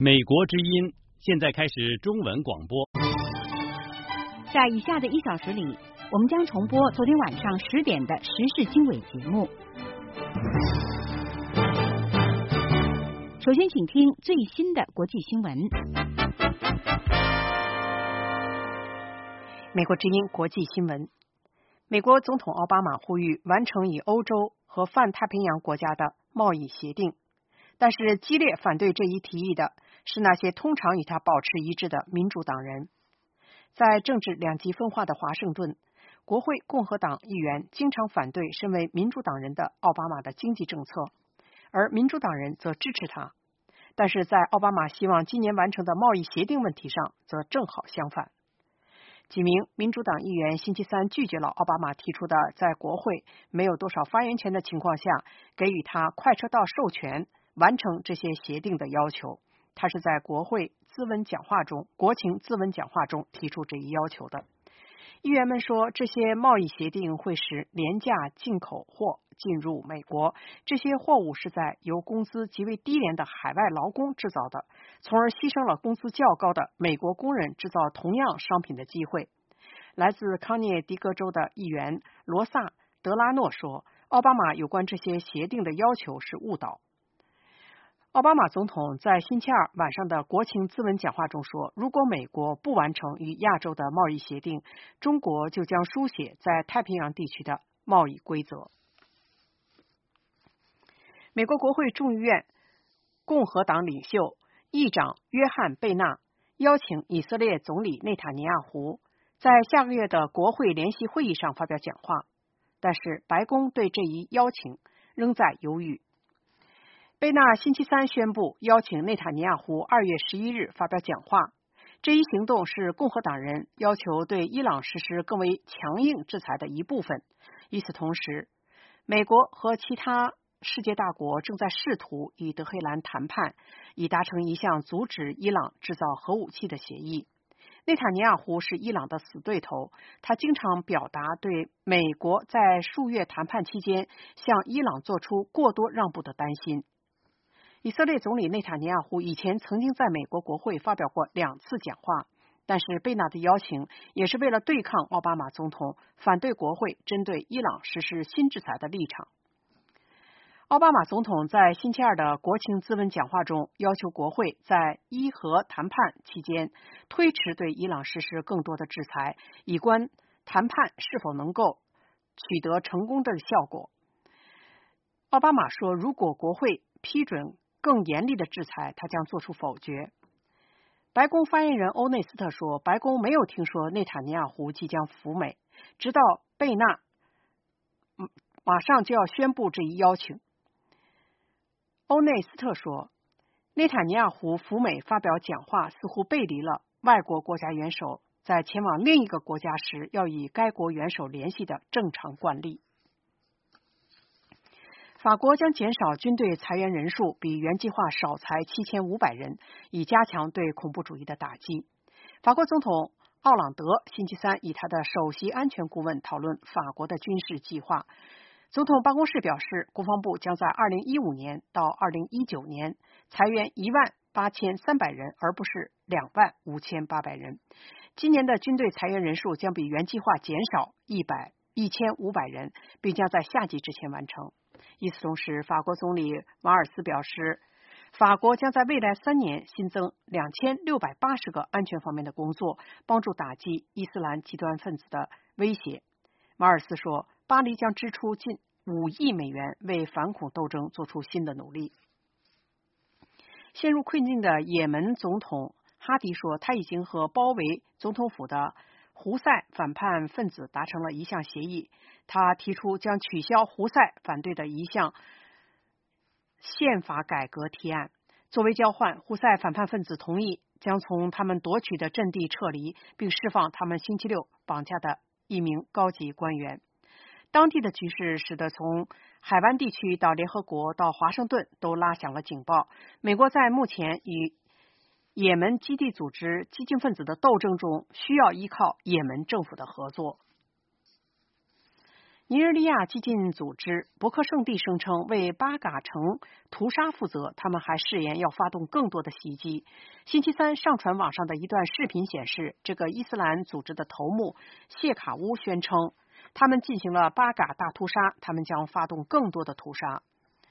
美国之音现在开始中文广播。 在以下的1小时里，我们将重播昨天晚上10点的时事经纬节目。首先，请听最新的国际新闻。 美国之音国际新闻：美国总统奥巴马呼吁完成与欧洲和泛太平洋国家的贸易协定，但是激烈反对这一提议的是那些通常与他保持一致的民主党人。在政治两极分化的华盛顿，国会共和党议员经常反对身为民主党人的奥巴马的经济政策，而民主党人则支持他。但是在奥巴马希望今年完成的贸易协定问题上，则正好相反。几名民主党议员星期三拒绝了奥巴马提出的在国会没有多少发言权的情况下给予他快车道授权完成这些协定的要求。他是在国情咨文讲话中提出这一要求的。议员们说，这些贸易协定会使廉价进口货进入美国，这些货物是在由工资极为低廉的海外劳工制造的，从而牺牲了工资较高的美国工人制造同样商品的机会。来自康涅狄格州的议员罗萨·德拉诺说，奥巴马有关这些协定的要求是误导。奥巴马总统在星期二晚上的国情咨文讲话中说，如果美国不完成与亚洲的贸易协定，中国就将书写在太平洋地区的贸易规则。美国国会众议院共和党领袖议长约翰·贝纳邀请以色列总理内塔尼亚胡在下个月的国会联席会议上发表讲话，但是白宫对这一邀请仍在犹豫。贝纳星期三宣布邀请内塔尼亚胡2月11日发表讲话，这一行动是共和党人要求对伊朗实施更为强硬制裁的一部分。与此同时，美国和其他世界大国正在试图与德黑兰谈判，以达成一项阻止伊朗制造核武器的协议。内塔尼亚胡是伊朗的死对头，他经常表达对美国在数月谈判期间向伊朗做出过多让步的担心。以色列总理内塔尼亚胡以前曾经在美国国会发表过2次讲话，但是贝纳的邀请也是为了对抗奥巴马总统反对国会针对伊朗实施新制裁的立场。奥巴马总统在星期二的国情咨文讲话中要求国会在伊核谈判期间推迟对伊朗实施更多的制裁，以观谈判是否能够取得成功的效果。奥巴马说，如果国会批准更严厉的制裁，他将做出否决。白宫发言人欧内斯特说，白宫没有听说内塔尼亚胡即将赴美，直到贝纳马上就要宣布这一邀请。欧内斯特说，内塔尼亚胡赴美发表讲话似乎背离了外国国家元首在前往另一个国家时要与该国元首联系的正常惯例。法国将减少军队裁员人数，比原计划少裁7500人，以加强对恐怖主义的打击。法国总统奥朗德星期三与他的首席安全顾问讨论法国的军事计划。总统办公室表示，国防部将在2015年到2019年裁员18300人，而不是25800人。今年的军队裁员人数将比原计划减少1500人，并将在夏季之前完成。与此同时，法国总理马尔斯表示，法国将在未来3年新增2680个安全方面的工作，帮助打击伊斯兰极端分子的威胁。马尔斯说，巴黎将支出近5亿美元为反恐斗争做出新的努力。陷入困境的也门总统哈迪说，他已经和包围总统府的胡塞反叛分子达成了一项协议，他提出将取消胡塞反对的一项宪法改革提案。作为交换，胡塞反叛分子同意将从他们夺取的阵地撤离，并释放他们星期六绑架的一名高级官员。当地的局势使得从海湾地区到联合国到华盛顿都拉响了警报。美国在目前与也门基地组织激进分子的斗争中需要依靠也门政府的合作。 尼日利亚激进组织伯克圣地声称为巴嘎城屠杀负责，他们还誓言要发动更多的袭击。星期三上传网上的一段视频显示，这个伊斯兰组织的头目谢卡乌宣称，他们进行了巴嘎大屠杀，他们将发动更多的屠杀。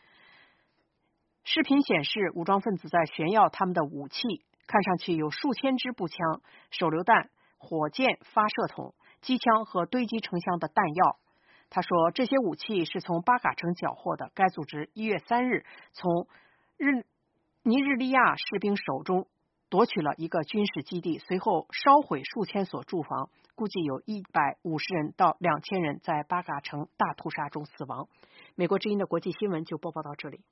视频显示，武装分子在炫耀他们的武器，看上去有数千支步枪、手榴弹、火箭发射筒、机枪和堆积成箱的弹药。他说，这些武器是从巴嘎城缴获的。该组织1月3日从尼日利亚士兵手中夺取了一个军事基地，随后烧毁数千所住房，估计有150人到2000人在巴嘎城大屠杀中死亡。美国之音的国际新闻就播报到这里。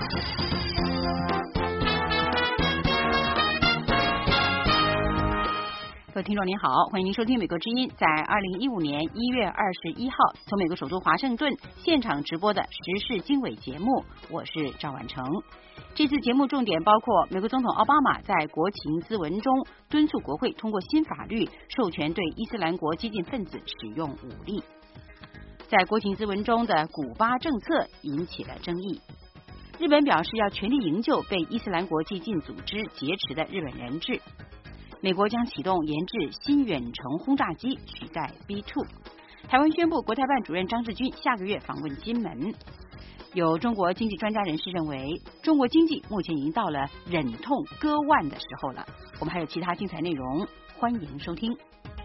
各位听众您好，欢迎您收听美国之音在2015年1月21号从美国首都华盛顿现场直播的时事经纬节目，我是赵婉成。这次节目重点包括美国总统奥巴马在国情咨文中敦促国会通过新法律，授权对伊斯兰国激进分子使用武力。在国情咨文中的古巴政策引起了争议。日本表示要全力营救被伊斯兰国激进组织劫持的日本人质。美国将启动研制新远程轰炸机取代 B-2。台湾宣布国台办主任张志军下个月访问金门。有中国经济专家人士认为，中国经济目前已经到了忍痛割腕的时候了。我们还有其他精彩内容，欢迎收听。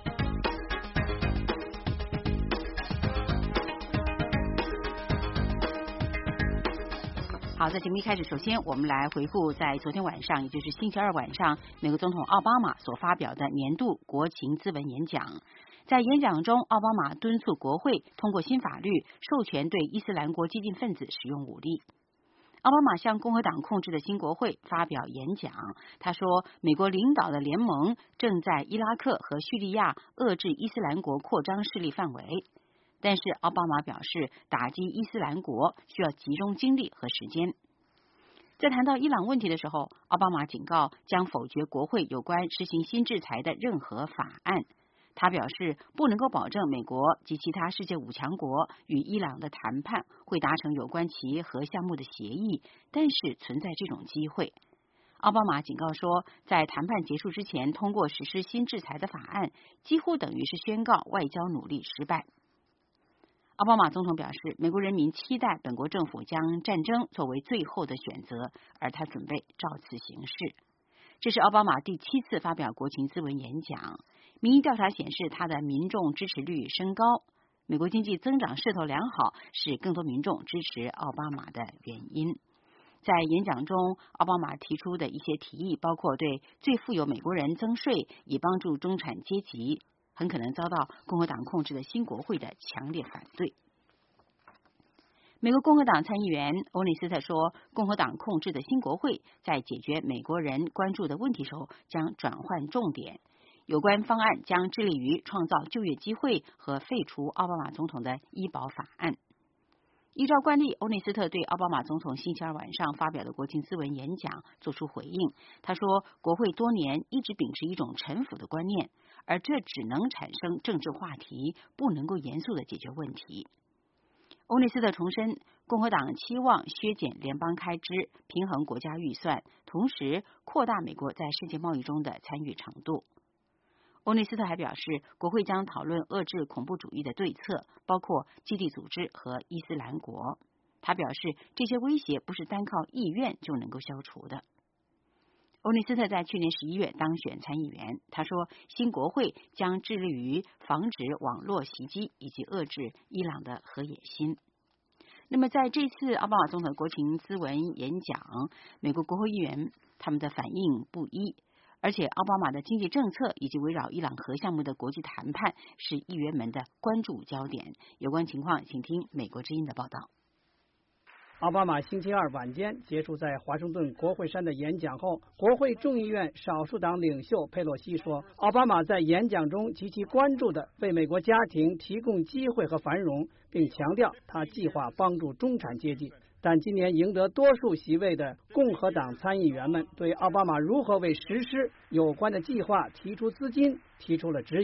好，在节目一开始，首先我们来回顾在昨天晚上，也就是星期二晚上，美国总统奥巴马所发表的年度国情咨文演讲。在演讲中，奥巴马敦促国会通过新法律，授权对伊斯兰国激进分子使用武力。奥巴马向共和党控制的新国会发表演讲，他说，美国领导的联盟正在伊拉克和叙利亚遏制伊斯兰国扩张势力范围。但是奥巴马表示，打击伊斯兰国需要集中精力和时间。在谈到伊朗问题的时候，奥巴马警告将否决国会有关实行新制裁的任何法案。他表示，不能够保证美国及其他世界5强国与伊朗的谈判会达成有关其核项目的协议，但是存在这种机会。奥巴马警告说，在谈判结束之前通过实施新制裁的法案，几乎等于是宣告外交努力失败。奥巴马总统表示，美国人民期待本国政府将战争作为最后的选择，而他准备照此行事。这是奥巴马第7次发表国情咨文演讲。民意调查显示，他的民众支持率升高。美国经济增长势头良好，是更多民众支持奥巴马的原因。在演讲中，奥巴马提出的一些提议包括对最富有美国人增税，以帮助中产阶级，很可能遭到共和党控制的新国会的强烈反对。美国共和党参议员欧内斯特说，共和党控制的新国会在解决美国人关注的问题时候将转换重点。有关方案将致力于创造就业机会和废除奥巴马总统的医保法案。依照惯例，欧内斯特对奥巴马总统星期二晚上发表的国情咨文演讲作出回应。他说，国会多年一直秉持一种臣服的观念，而这只能产生政治话题，不能够严肃地解决问题。欧内斯特重申，共和党期望削减联邦开支，平衡国家预算，同时扩大美国在世界贸易中的参与程度。欧内斯特还表示，国会将讨论遏制恐怖主义的对策，包括基地组织和伊斯兰国。他表示，这些威胁不是单靠意愿就能够消除的。欧内斯特在去年11月当选参议员。他说，新国会将致力于防止网络袭击以及遏制伊朗的核野心。那么在这次奥巴马总统的国情咨文演讲，美国国会议员他们的反应不一。而且奥巴马的经济政策以及围绕伊朗核项目的国际谈判是议员们的关注焦点。有关情况，请听美国之音的报道。 奥巴马星期二晚间结束在华盛顿国会山的演讲后，国会众议院少数党领袖佩洛西说，奥巴马在演讲中极其关注的为美国家庭提供机会和繁荣，并强调他计划帮助中产阶级。但今年赢得多数席位的共和党参议员们对奥巴马如何为实施有关的计划提出资金提出了质疑。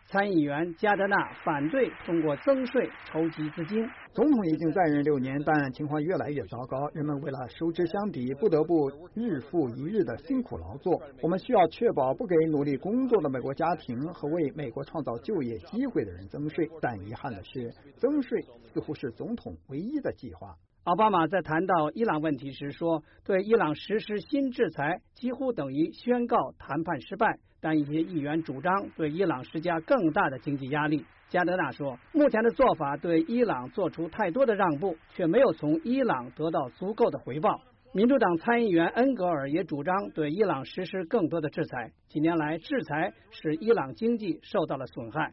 参议员加德纳反对通过增税筹集资金。 总统已经在任6年，但情况越来越糟糕。人们为了收支相抵，不得不日复一日的辛苦劳作。我们需要确保不给努力工作的美国家庭和为美国创造就业机会的人增税。但遗憾的是，增税似乎是总统唯一的计划。 奥巴马在谈到伊朗问题时说，对伊朗实施新制裁几乎等于宣告谈判失败，但一些议员主张对伊朗施加更大的经济压力。加德纳说，目前的做法对伊朗做出太多的让步，却没有从伊朗得到足够的回报。民主党参议员恩格尔也主张对伊朗实施更多的制裁。几年来，制裁使伊朗经济受到了损害。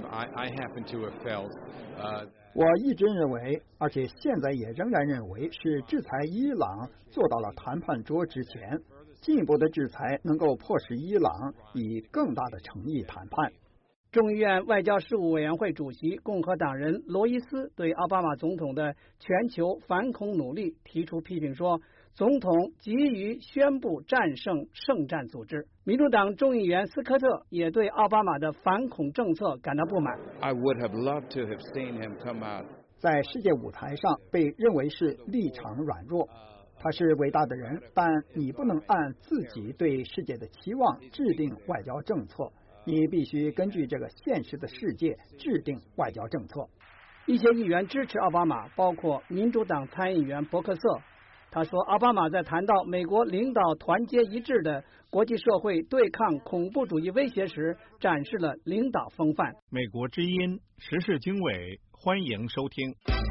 我一直认为，而且现在也仍然认为，是制裁伊朗做到了谈判桌之前。进一步的制裁能够迫使伊朗以更大的诚意谈判。 众议院外交事务委员会主席共和党人罗伊斯对奥巴马总统的全球反恐努力提出批评，说总统急于宣布战胜圣战组织。民主党众议员斯科特也对奥巴马的反恐政策感到不满。 在世界舞台上被认为是立场软弱，他是伟大的人，但你不能按自己对世界的期望制定外交政策，你必须根据这个现实的世界制定外交政策。 一些议员支持奥巴马，包括民主党参议员伯克瑟。他说，奥巴马在谈到美国领导团结一致的国际社会对抗恐怖主义威胁时，展示了领导风范。 美国之音时事经纬，欢迎收听。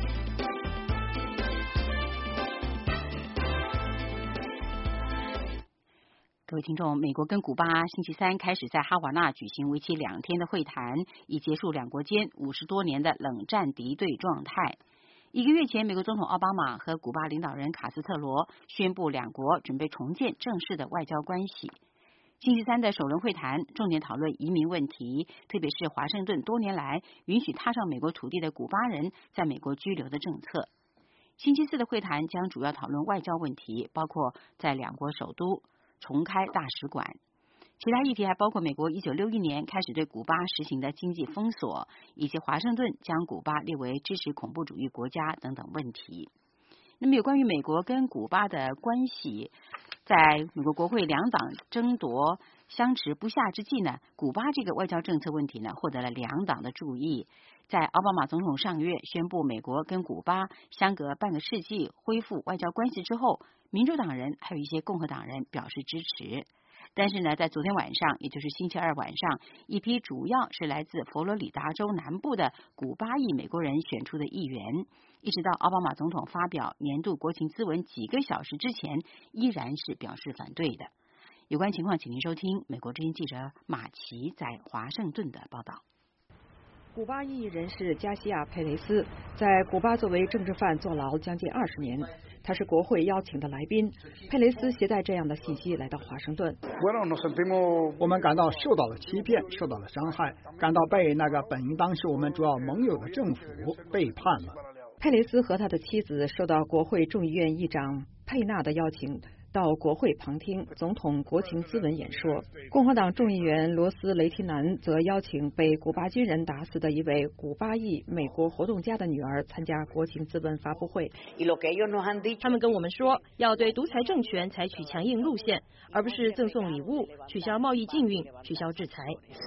各位听众，美国跟古巴星期三开始在哈瓦那举行为期2天的会谈，以结束两国间50多年的冷战敌对状态。1个月前，美国总统奥巴马和古巴领导人卡斯特罗宣布两国准备重建正式的外交关系。星期三的首轮会谈重点讨论移民问题，特别是华盛顿多年来允许踏上美国土地的古巴人在美国居留的政策。星期四的会谈将主要讨论外交问题，包括在两国首都重开大使馆。其他议题还包括美国1961年开始对古巴实行的经济封锁，以及华盛顿将古巴列为支持恐怖主义国家等等问题。那么有关于美国跟古巴的关系，在美国国会两党争夺相持不下之际呢，古巴这个外交政策问题呢获得了两党的注意。在奥巴马总统上个月宣布美国跟古巴相隔半个世纪恢复外交关系之后，民主党人还有一些共和党人表示支持。但是呢，在昨天晚上，也就是星期二晚上，一批主要是来自佛罗里达州南部的古巴裔美国人选出的议员，一直到奥巴马总统发表年度国情咨文几个小时之前，依然是表示反对的。有关情况，请您收听美国之音记者马奇在华盛顿的报道。 古巴裔人士加西亚·佩雷斯在古巴作为政治犯坐牢将近20年，他是国会邀请的来宾。佩雷斯携带这样的信息来到华盛顿。 我们感到受到了欺骗，受到了伤害，感到被那个本应当是我们主要盟友的政府背叛了。 佩雷斯和他的妻子受到国会众议院议长佩纳的邀请，到国会旁听总统国情咨文演说。共和党众议员罗斯雷提南则邀请被古巴军人打死的一位古巴裔美国活动家的女儿参加国情咨文发布会。 他们跟我们说，要对独裁政权采取强硬路线，而不是赠送礼物、取消贸易禁运、取消制裁。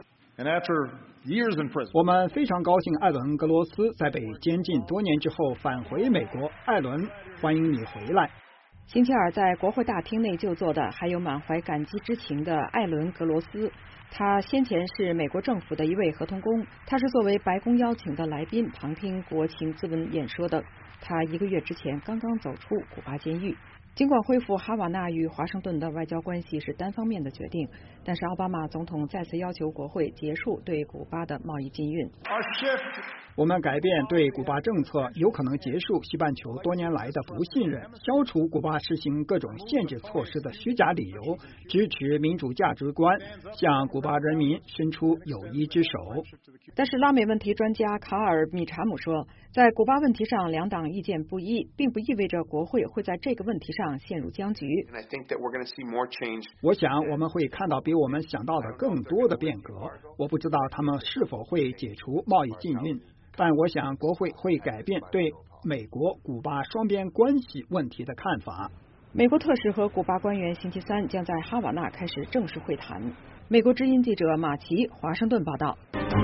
我们非常高兴艾伦·格罗斯在被监禁多年之后返回美国。艾伦，欢迎你回来。 星期二在国会大厅内就坐的还有满怀感激之情的艾伦·格罗斯，他先前是美国政府的一位合同工，他是作为白宫邀请的来宾旁听国情咨文演说的。他1个月之前刚刚走出古巴监狱。尽管恢复哈瓦那与华盛顿的外交关系是单方面的决定，但是奥巴马总统再次要求国会结束对古巴的贸易禁运。 我们改变对古巴政策，有可能结束西半球多年来的不信任，消除古巴实行各种限制措施的虚假理由，支持民主价值观，向古巴人民伸出友谊之手。 但是拉美问题专家卡尔米查姆说，在古巴问题上两党意见不一，并不意味着国会会在这个问题上陷入僵局。 我想我们会看到比我们想到的更多的变革。我不知道他们是否会解除贸易禁运，但我想国会会改变对美国古巴双边关系问题的看法。 美国特使和古巴官员星期三将在哈瓦那开始正式会谈。美国之音记者马奇华盛顿报道。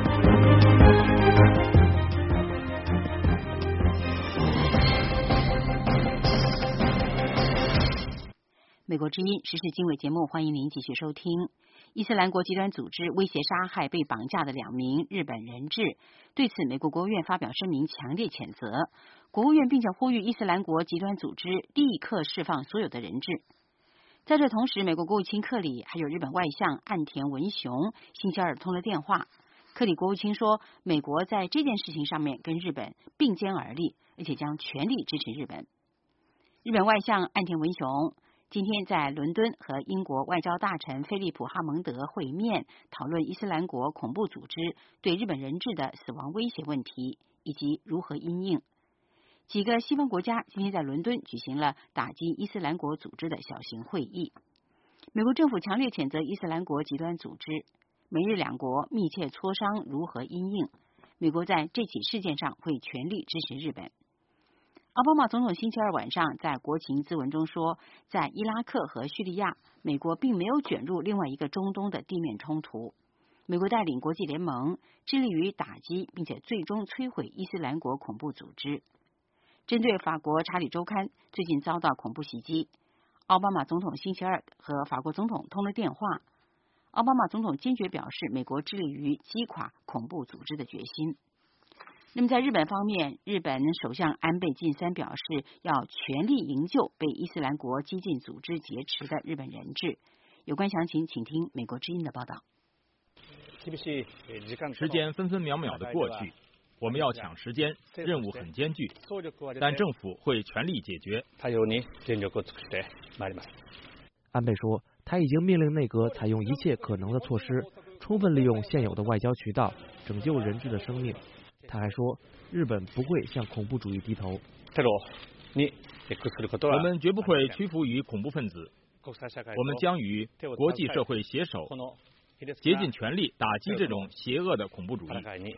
美国之音时事经纬节目，欢迎您继续收听。伊斯兰国极端组织威胁杀害被绑架的2名日本人质，对此美国国务院发表声明，强烈谴责。国务院并且呼吁伊斯兰国极端组织立刻释放所有的人质。在这同时，美国国务卿克里还有日本外相岸田文雄星期二通了电话。克里国务卿说，美国在这件事情上面跟日本并肩而立，而且将全力支持日本。日本外相岸田文雄今天在伦敦和英国外交大臣菲利普·哈蒙德会面，讨论伊斯兰国恐怖组织对日本人质的死亡威胁问题以及如何因应。几个西方国家今天在伦敦举行了打击伊斯兰国组织的小型会议。美国政府强烈谴责伊斯兰国极端组织，美日两国密切磋商如何因应。美国在这起事件上会全力支持日本。奥巴马总统星期二晚上在国情咨文中说，在伊拉克和叙利亚，美国并没有卷入另外一个中东的地面冲突。美国带领国际联盟致力于打击并且最终摧毁伊斯兰国恐怖组织。针对法国查理周刊最近遭到恐怖袭击，奥巴马总统星期二和法国总统通了电话。奥巴马总统坚决表示，美国致力于击垮恐怖组织的决心。那么在日本方面，日本首相安倍晋三表示要全力营救被伊斯兰国激进组织劫持的日本人质。有关详情，请听美国之音的报道。 时间分分秒秒的过去，我们要抢时间，任务很艰巨，但政府会全力解决。 安倍说，他已经命令内阁采用一切可能的措施，充分利用现有的外交渠道，拯救人质的生命。他还说，日本不会向恐怖主义低头。 我们绝不会屈服于恐怖分子，我们将与国际社会携手，竭尽全力打击这种邪恶的恐怖主义。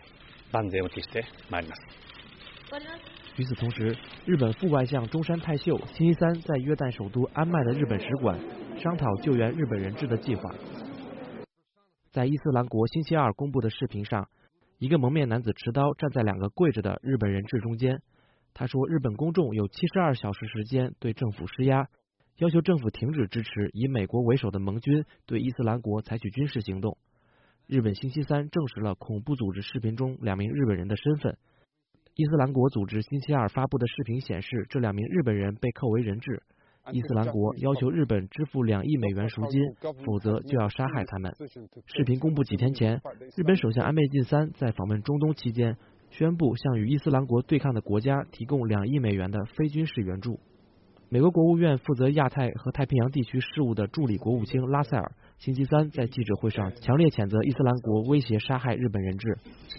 与此同时，日本副外相中山泰秀星期三在约旦首都安曼的日本使馆商讨救援日本人质的计划。在伊斯兰国星期二公布的视频上，一个蒙面男子持刀站在2个跪着的日本人质中间。他说，日本公众有72小时时间对政府施压，要求政府停止支持以美国为首的盟军对伊斯兰国采取军事行动。日本星期三证实了恐怖组织视频中2名日本人的身份。伊斯兰国组织星期二发布的视频显示，这2名日本人被扣为人质。伊斯兰国要求日本支付2亿美元赎金，否则就要杀害他们。视频公布几天前，日本首相安倍晋三在访问中东期间宣布向与伊斯兰国对抗的国家提供2亿美元的非军事援助。美国国务院负责亚太和太平洋地区事务的助理国务卿拉塞尔星期三在记者会上强烈谴责伊斯兰国威胁杀害日本人质。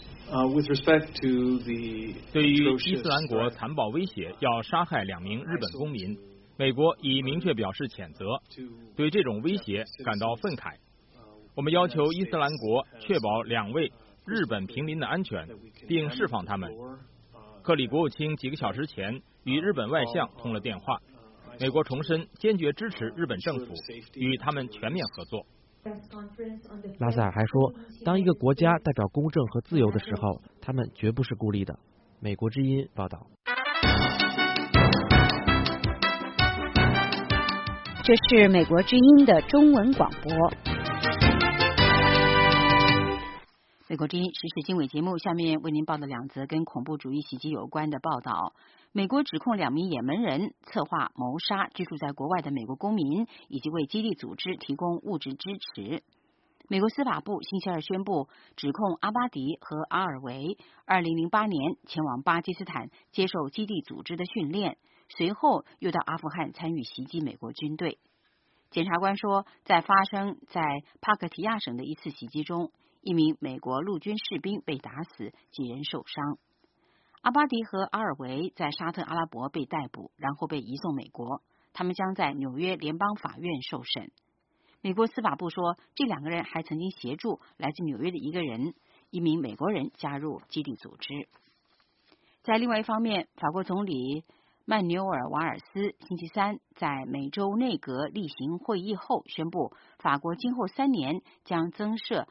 对于伊斯兰国残暴威胁要杀害2名日本公民，美国已明确表示谴责，对这种威胁感到愤慨。我们要求伊斯兰国确保2位日本平民的安全，并释放他们。克里国务卿几个小时前与日本外相通了电话，美国重申坚决支持日本政府，与他们全面合作。 拉塞尔还说，当一个国家代表公正和自由的时候，他们绝不是孤立的。美国之音报道。 这是美国之音的中文广播。美国之音时事经纬节目，下面为您报道2则跟恐怖主义袭击有关的报道。美国指控2名也门人策划谋杀居住在国外的美国公民，以及为基地组织提供物质支持。 美国司法部星期二宣布，指控阿巴迪和阿尔维2008年前往巴基斯坦接受基地组织的训练，随后又到阿富汗参与袭击美国军队。检察官说，在发生在帕克提亚省的一次袭击中，一名美国陆军士兵被打死，几人受伤。阿巴迪和阿尔维在沙特阿拉伯被逮捕，然后被移送美国，他们将在纽约联邦法院受审。美国司法部说，这2个人还曾经协助来自纽约的一名美国人加入基地组织。在另外一方面，法国总理曼纽尔瓦尔斯星期三在美洲内阁例行会议后宣布，法国今后3年将增设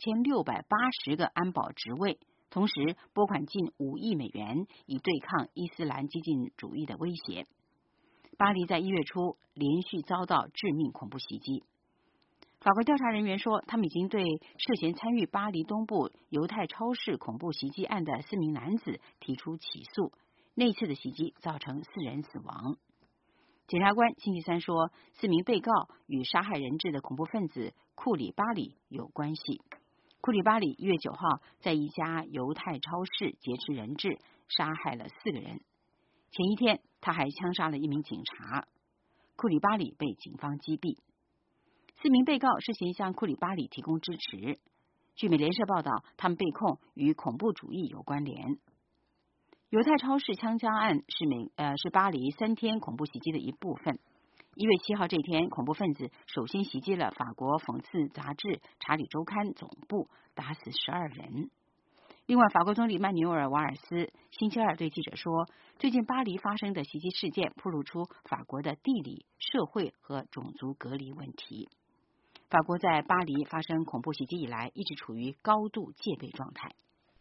2680个安保职位，同时拨款近5亿美元，以对抗伊斯兰激进主义的威胁。巴黎在1月初连续遭到致命恐怖袭击。法国调查人员说，他们已经对涉嫌参与巴黎东部犹太超市恐怖袭击案的4名男子提出起诉。那次的袭击造成4人死亡。检察官星期三说，4名被告与杀害人质的恐怖分子库里巴里有关系。库里巴里1月9号在一家犹太超市劫持人质，杀害了4个人。前一天，他还枪杀了1名警察。库里巴里被警方击毙。4名被告涉嫌向库里巴里提供支持。据美联社报道，他们被控与恐怖主义有关联。犹太超市枪击案是巴黎3天恐怖袭击的一部分。1月7号这天，恐怖分子首先袭击了法国讽刺杂志《查理周刊》总部，打死12人。另外，法国总理曼纽尔瓦尔斯星期二对记者说，最近巴黎发生的袭击事件暴露出法国的地理、社会和种族隔离问题。法国在巴黎发生恐怖袭击以来，一直处于高度戒备状态。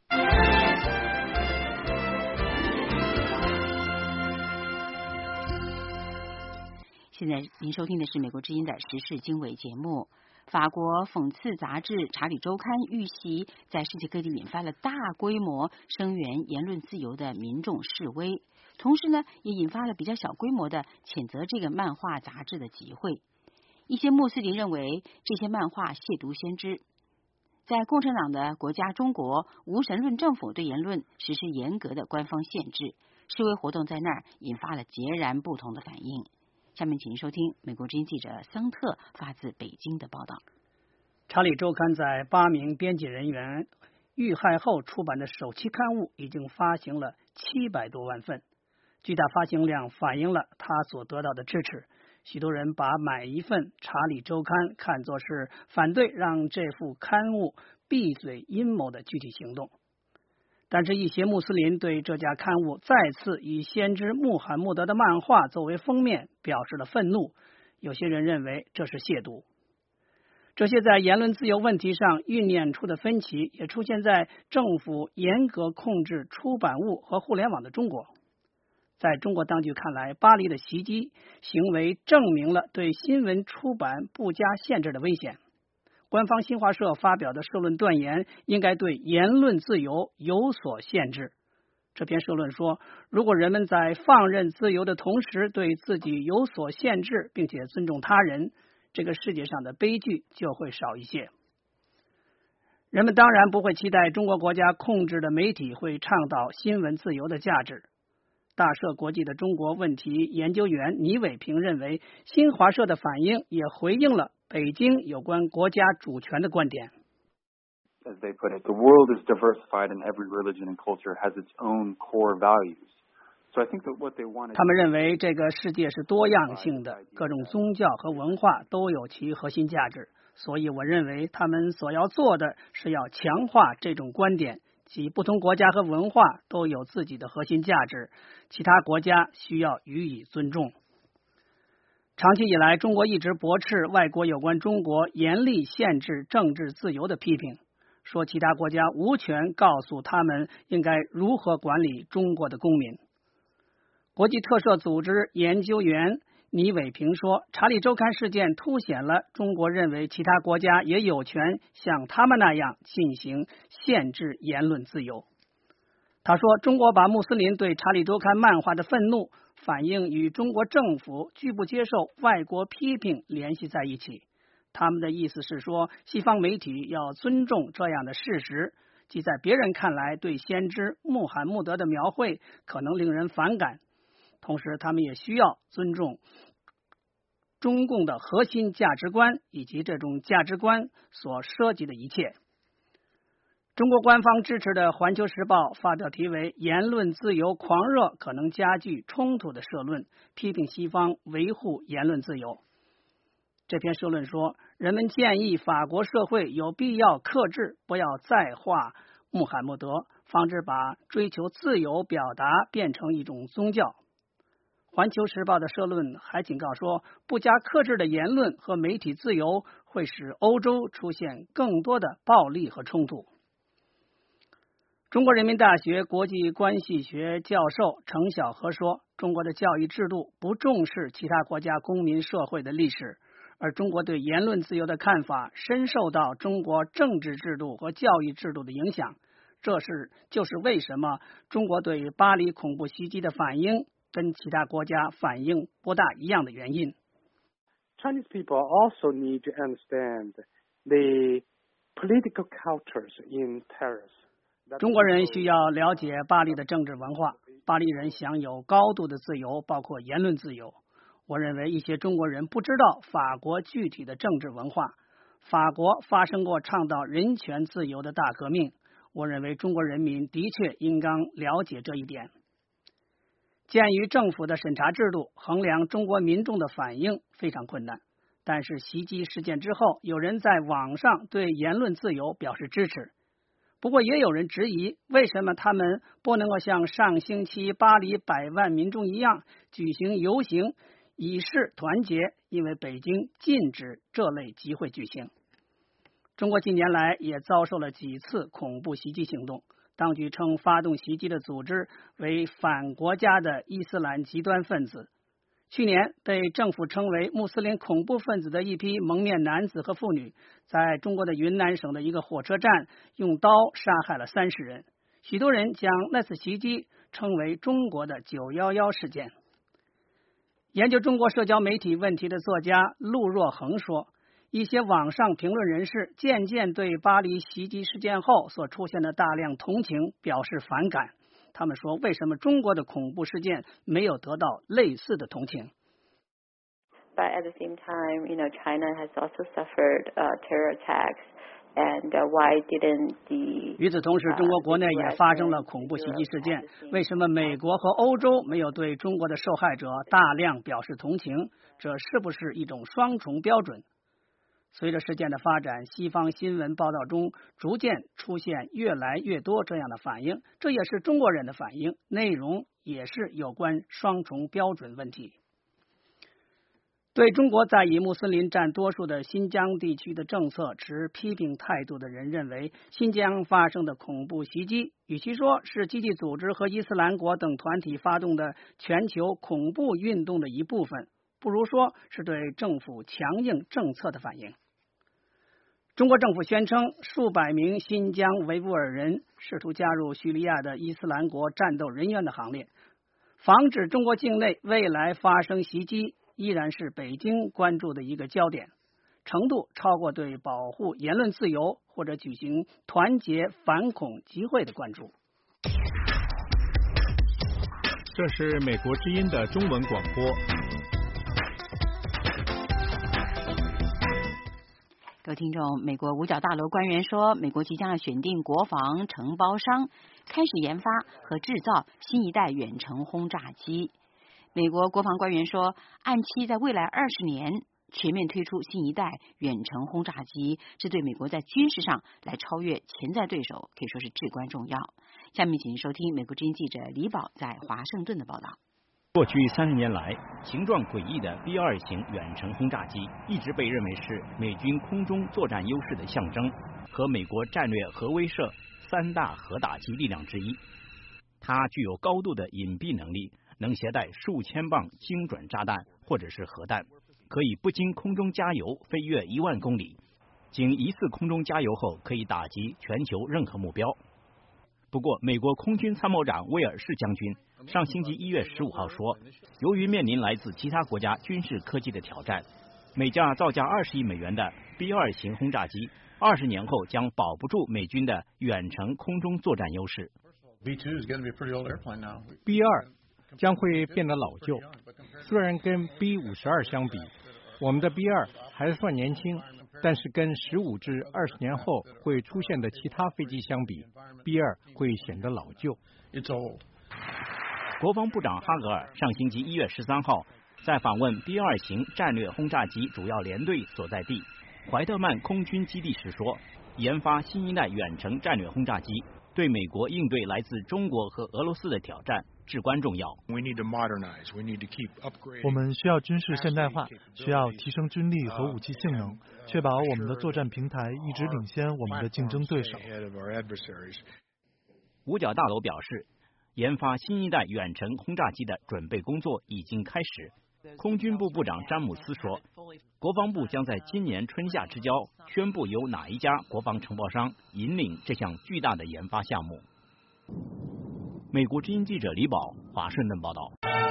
现在您收听的是美国之音的时事经纬节目。法国讽刺杂志《查理周刊》遇袭，在世界各地引发了大规模声援言论自由的民众示威，同时呢，也引发了比较小规模的谴责这个漫画杂志的集会。一些穆斯林认为这些漫画亵渎先知。在共产党的国家中国，无神论政府对言论实施严格的官方限制，示威活动在那儿引发了截然不同的反应。下面请您收听美国之音记者桑特发自北京的报道。 查理周刊在8名编辑人员遇害后出版的首期刊物已经发行了700多万份，巨大发行量反映了他所得到的支持。许多人把买一份查理周刊看作是反对让这副刊物闭嘴阴谋的具体行动。但是一些穆斯林对这家刊物再次以先知穆罕默德的漫画作为封面表示了愤怒，有些人认为这是亵渎。这些在言论自由问题上酝酿出的分歧，也出现在政府严格控制出版物和互联网的中国。在中国当局看来，巴黎的袭击行为证明了对新闻出版不加限制的危险。官方新华社发表的社论断言应该对言论自由有所限制。这篇社论说，如果人们在放任自由的同时对自己有所限制，并且尊重他人，这个世界上的悲剧就会少一些。人们当然不会期待中国国家控制的媒体会倡导新闻自由的价值。大社国际的中国问题研究员倪伟平认为，新华社的反应也回应了北京有关国家主权的观点。 As they put it, the world is diversified and every religion and culture has its own core values. So I think that what they want. 他们认为这个世界是多样性的，各种宗教和文化都有其核心价值。所以我认为他们所要做的是要强化这种观点，即不同国家和文化都有自己的核心价值，其他国家需要予以尊重。长期以来，中国一直驳斥外国有关中国严厉限制政治自由的批评，说其他国家无权告诉他们应该如何管理中国的公民。国际特赦组织研究员倪伟平说，查理周刊事件凸显了中国认为其他国家也有权像他们那样进行限制言论自由。他说，中国把穆斯林对查理周刊漫画的愤怒反映与中国政府拒不接受外国批评联系在一起。 他们的意思是说，西方媒体要尊重这样的事实，即在别人看来对先知穆罕默德的描绘可能令人反感，同时他们也需要尊重中共的核心价值观以及这种价值观所涉及的一切。中国官方支持的《环球时报》发表题为“言论自由狂热可能加剧冲突”的社论，批评西方维护言论自由。这篇社论说，人们建议法国社会有必要克制，不要再化穆罕默德，防止把追求自由表达变成一种宗教。环球时报的社论还警告说，不加克制的言论和媒体自由会使欧洲出现更多的暴力和冲突。中国人民大学国际关系学教授程晓和说，中国的教育制度不重视其他国家公民社会的历史，而中国对言论自由的看法深受到中国政治制度和教育制度的影响。这就是为什么中国对巴黎恐怖袭击的反应跟其他国家反应不大一样的原因。 Chinese people also need to understand the political cultures in Paris. 中国人需要了解巴黎的政治文化。巴黎人享有高度的自由，包括言论自由。我认为一些中国人不知道法国具体的政治文化。法国发生过倡导人权自由的大革命。我认为中国人民的确应当了解这一点。鉴于政府的审查制度，衡量中国民众的反应非常困难。但是袭击事件之后，有人在网上对言论自由表示支持。不过也有人质疑，为什么他们不能够像上星期巴黎100万民众一样举行游行，以示团结，因为北京禁止这类集会举行。中国近年来也遭受了几次恐怖袭击行动，当局称发动袭击的组织为反国家的伊斯兰极端分子。去年被政府称为穆斯林恐怖分子的一批蒙面男子和妇女，在中国的云南省的一个火车站用刀杀害了30人。许多人将那次袭击称为中国的911事件。研究中国社交媒体问题的作家陆若恒说，一些网上评论人士渐渐对巴黎袭击事件后所出现的大量同情表示反感。他们说，为什么中国的恐怖事件没有得到类似的同情 ？But at the same time, China has also suffered terror attacks, and why didn't the? 与此同时，中国国内也发生了恐怖袭击事件。为什么美国和欧洲没有对中国的受害者大量表示同情？这是不是一种双重标准？随着事件的发展，西方新闻报道中逐渐出现越来越多这样的反应，这也是中国人的反应，内容也是有关双重标准问题。对中国在以穆斯林占多数的新疆地区的政策持批评态度的人认为，新疆发生的恐怖袭击，与其说是基地组织和伊斯兰国等团体发动的全球恐怖运动的一部分，不如说是对政府强硬政策的反应。中国政府宣称，数百名新疆维吾尔人试图加入叙利亚的伊斯兰国战斗人员的行列，防止中国境内未来发生袭击依然是北京关注的一个焦点，程度超过对保护言论自由或者举行团结反恐集会的关注。 这是美国之音的中文广播。 各位听众，美国五角大楼官员说，美国即将要选定国防承包商，开始研发和制造新一代远程轰炸机。美国国防官员说，按期在未来20年全面推出新一代远程轰炸机，这对美国在军事上来超越潜在对手可以说是至关重要。下面请收听美国之音记者李宝在华盛顿的报道。 过去30年来，形状诡异的 B-2型远程轰炸机一直被认为是美军空中作战优势的象征和美国战略核威慑3大核打击力量之一。它具有高度的隐蔽能力，能携带数千磅精准炸弹或者是核弹，可以不经空中加油飞越1万公里，经一次空中加油后可以打击全球任何目标。不过，美国空军参谋长威尔士将军上星期1月15号说，由于面临来自其他国家军事科技的挑战， 每架造价20亿美元的 B-2 型轰炸机，20年后将保不住美军的远程空中作战优势。 B-2将会变得老旧，虽然跟 B-52相比，我们的 B-2还算年轻，但是跟15至20年后会出现的其他飞机相比， B-2会显得老旧。 国防部长哈格尔上星期1月13号在访问 B-2型战略轰炸机主要联队所在地怀特曼空军基地时说，研发新一代远程战略轰炸机对美国应对来自中国和俄罗斯的挑战至关重要。 我们需要军事现代化，需要提升军力和武器性能，确保我们的作战平台一直领先我们的竞争对手。 五角大楼表示，研发新一代远程轰炸机的准备工作已经开始。空军部部长詹姆斯说，国防部将在今年春夏之交宣布由哪一家国防承包商引领这项巨大的研发项目。美国之音记者李宝，华盛顿报道。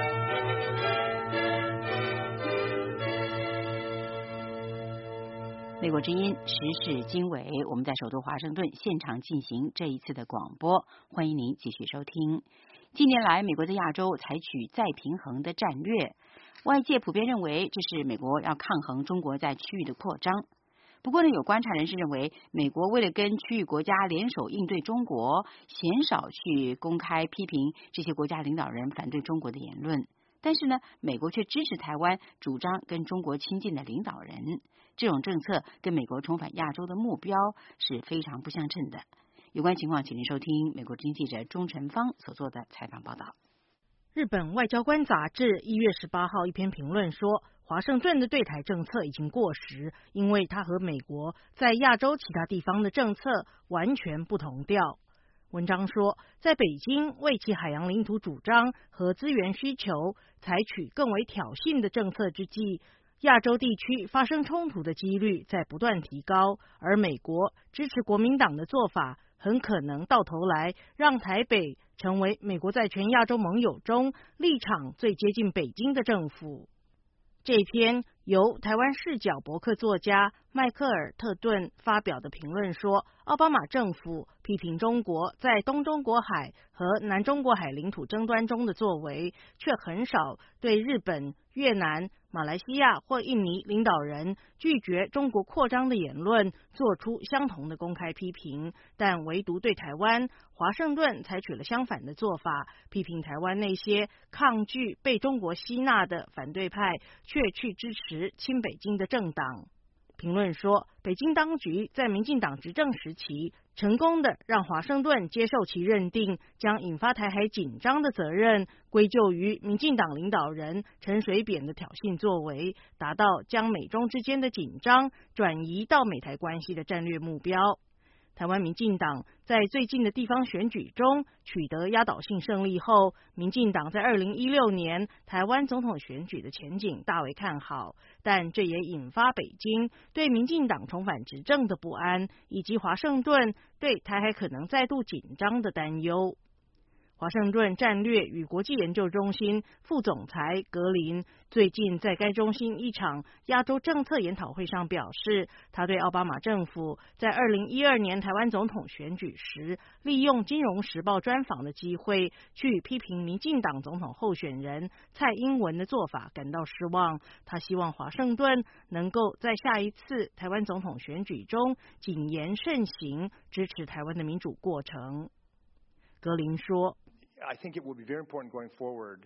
美国之音时事经纬，我们在首都华盛顿现场进行这一次的广播，欢迎您继续收听。近年来，美国在亚洲采取再平衡的战略，外界普遍认为这是美国要抗衡中国在区域的扩张。不过呢，有观察人士认为，美国为了跟区域国家联手应对中国，鲜少去公开批评这些国家领导人反对中国的言论。但是呢，美国却支持台湾主张跟中国亲近的领导人，这种政策跟美国重返亚洲的目标是非常不相称的。有关情况，请您收听美国之音记者钟晨芳所做的采访报道。 日本外交官杂志1月18号一篇评论说，华盛顿的对台政策已经过时，因为它和美国在亚洲其他地方的政策完全不同调。文章说，在北京为其海洋领土主张和资源需求采取更为挑衅的政策之际，亚洲地区发生冲突的几率在不断提高，而美国支持国民党的做法很可能到头来让台北成为美国在全亚洲盟友中立场最接近北京的政府。这篇由台湾视角博客作家迈克尔·特顿发表的评论说，奥巴马政府批评中国在东中国海和南中国海领土争端中的作为，却很少对日本、越南、马来西亚或印尼领导人拒绝中国扩张的言论做出相同的公开批评，但唯独对台湾，华盛顿采取了相反的做法，批评台湾那些抗拒被中国吸纳的反对派，却去支持亲北京的政党。评论说，北京当局在民进党执政时期成功的让华盛顿接受其认定，将引发台海紧张的责任归咎于民进党领导人陈水扁的挑衅作为，达到将美中之间的紧张转移到美台关系的战略目标。台湾民进党在最近的地方选举中取得压倒性胜利后，民进党在2016年台湾总统选举的前景大为看好，但这也引发北京对民进党重返执政的不安，以及华盛顿对台海可能再度紧张的担忧。华盛顿战略与国际研究中心副总裁格林最近在该中心一场亚洲政策研讨会上表示，他对奥巴马政府在2012年台湾总统选举时利用《金融时报》专访的机会去批评民进党总统候选人蔡英文的做法感到失望。他希望华盛顿能够在下一次台湾总统选举中谨言慎行，支持台湾的民主过程。格林说 I think it would be very important going forward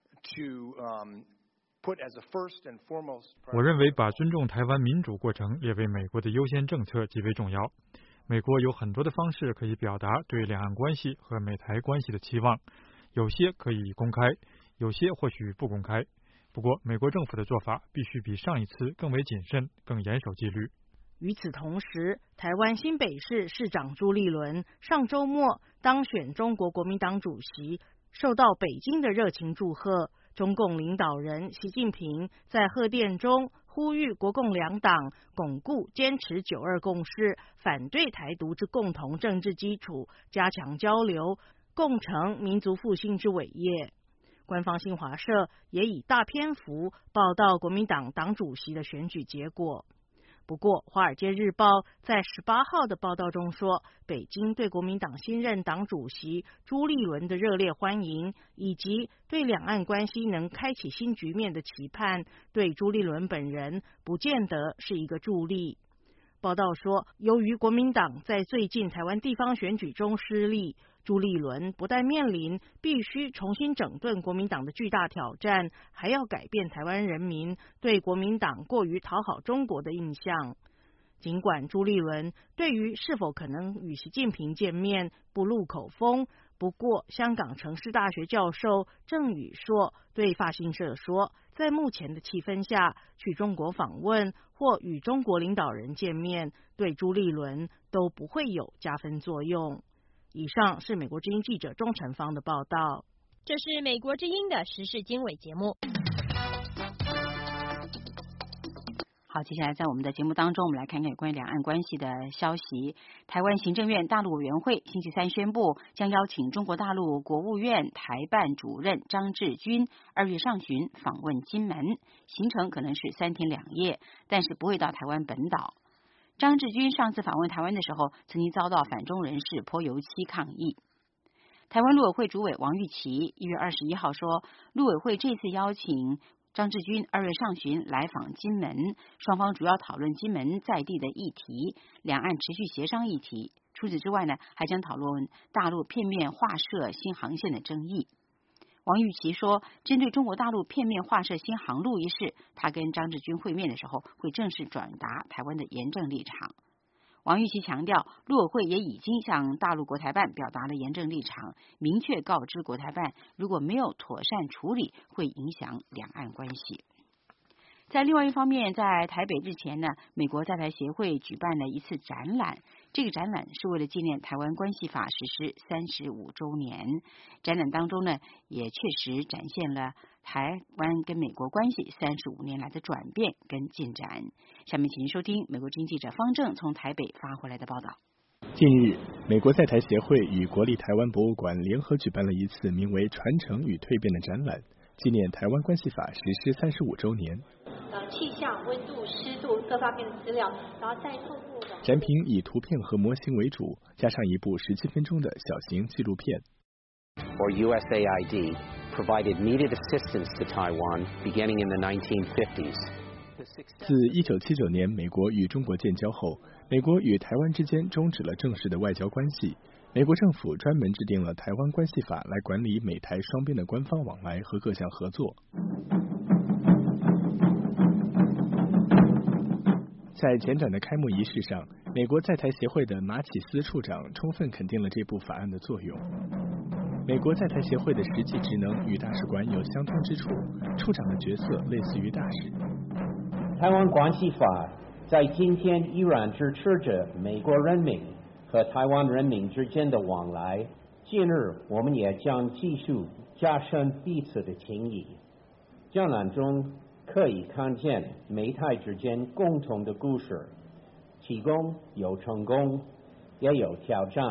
to put as a first and foremost. 我认为把尊重台湾民主过程列为美国的优先政策极为重要。美国有很多的方式可以表达对两岸关系和美台关系的期望，有些可以公开，有些或许不公开。不过，美国政府的做法必须比上一次更为谨慎，更严守纪律。 与此同时，台湾新北市市长朱立伦上周末当选中国国民党主席，受到北京的热情祝贺。中共领导人习近平在贺电中呼吁国共两党巩固坚持9·2共识，反对台独之共同政治基础，加强交流，共成民族复兴之伟业。 官方新华社也以大篇幅报道国民党党主席的选举结果。不过，《华尔街日报》在18号的报道中说，北京对国民党新任党主席朱立伦的热烈欢迎，以及对两岸关系能开启新局面的期盼，对朱立伦本人不见得是一个助力。报道说，由于国民党在最近台湾地方选举中失利，朱立伦不但面临必须重新整顿国民党的巨大挑战，还要改变台湾人民对国民党过于讨好中国的印象。尽管朱立伦对于是否可能与习近平见面不露口风，不过香港城市大学教授郑宇硕对法新社说，在目前的气氛下，去中国访问或与中国领导人见面，对朱立伦都不会有加分作用。以上是美国之音记者钟成芳的报道。 这是美国之音的时事经纬节目。 好，接下来在我们的节目当中，我们来看看有关于两岸关系的消息。台湾行政院大陆委员会星期三宣布，将邀请中国大陆国务院台办主任张志军2月上旬访问金门，行程可能是3天2夜，但是不会到台湾本岛。张志军上次访问台湾的时候，曾经遭到反中人士泼油漆抗议。台湾陆委会主委王玉琦1月21号说，陆委会这次邀请张志军2月上旬来访金门，双方主要讨论金门在地的议题，两岸持续协商议题。除此之外呢，还将讨论大陆片面划设新航线的争议。王玉琦说，针对中国大陆片面划设新航路一事，他跟张志军会面的时候会正式转达台湾的严正立场。王玉琦强调，陆委会也已经向大陆国台办表达了严正立场，明确告知国台办，如果没有妥善处理，会影响两岸关系。在另外一方面，在台北日前呢，美国在台协会举办了一次展览，这个展览是为了纪念台湾关系法实施35周年。展览当中呢，也确实展现了台湾跟美国关系35年来的转变跟进展。下面请您收听美国之音记者方正从台北发回来的报道。 近日，美国在台协会与国立台湾博物馆联合举办了一次名为“传承与蜕变”的展览，纪念台湾关系法实施35周年。 气象、温度、湿度各方面的资料，然后再透过展品以图片和模型为主，加上一部17分钟的小型纪录片。 Or USAID provided needed assistance to Taiwan beginning in the 1950s. 自1979年美国与中国建交后，美国与台湾之间终止了正式的外交关系。美国政府专门制定了《台湾关系法》来管理美台双边的官方往来和各项合作。在简短的开幕仪式上，美国在台协会的马启思处长充分肯定了这部法案的作用。美国在台协会的实际职能与大使馆有相通之处，处长的角色类似于大使。 台湾关系法在今天依然支持着美国人民和台湾人民之间的往来。近日，我们也将继续加深彼此的情谊。展览中可以看见美台之间共同的故事，其中有成功，也有挑战。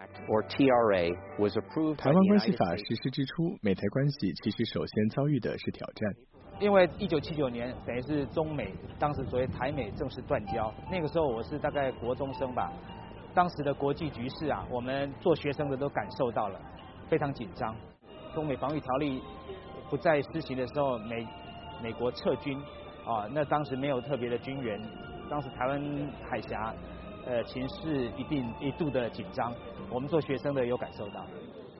台湾关系法实施之初，美台关系其实首先遭遇的是挑战。 因为1979年等于是中美当时所谓台美正式断交，那个时候我是大概国中生吧，当时的国际局势啊，我们做学生的都感受到了，非常紧张。中美防御条例不再施行的时候，美国撤军啊，那当时没有特别的军援，当时台湾海峡情势一度的紧张，我们做学生的有感受到。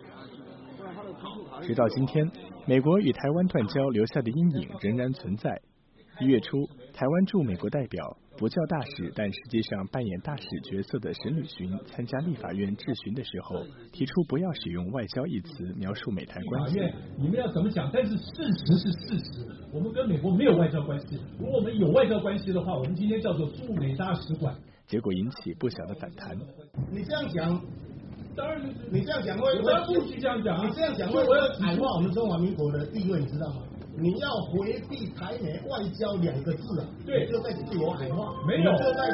直到今天，美国与台湾断交留下的阴影仍然存在。1月初，台湾驻美国代表不叫大使，但实际上扮演大使角色的沈履巡参加立法院质询的时候，提出不要使用外交一词描述美台关系。 你们要怎么讲？但是事实是事实，我们跟美国没有外交关系。如果我们有外交关系的话，我们今天叫做驻美大使馆。 结果引起不小的反弹。 你这样讲，当然你这样讲会，我要不许这样讲。你这样讲会矮化我们中华民国的地位，你知道吗？你要回避台美外交2个字啊，对，就在自我矮化，没有就在。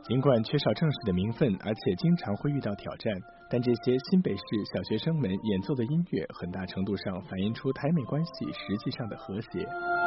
尽管缺少正式的名分，而且经常会遇到挑战，但这些新北市小学生们演奏的音乐，很大程度上反映出台美关系实际上的和谐。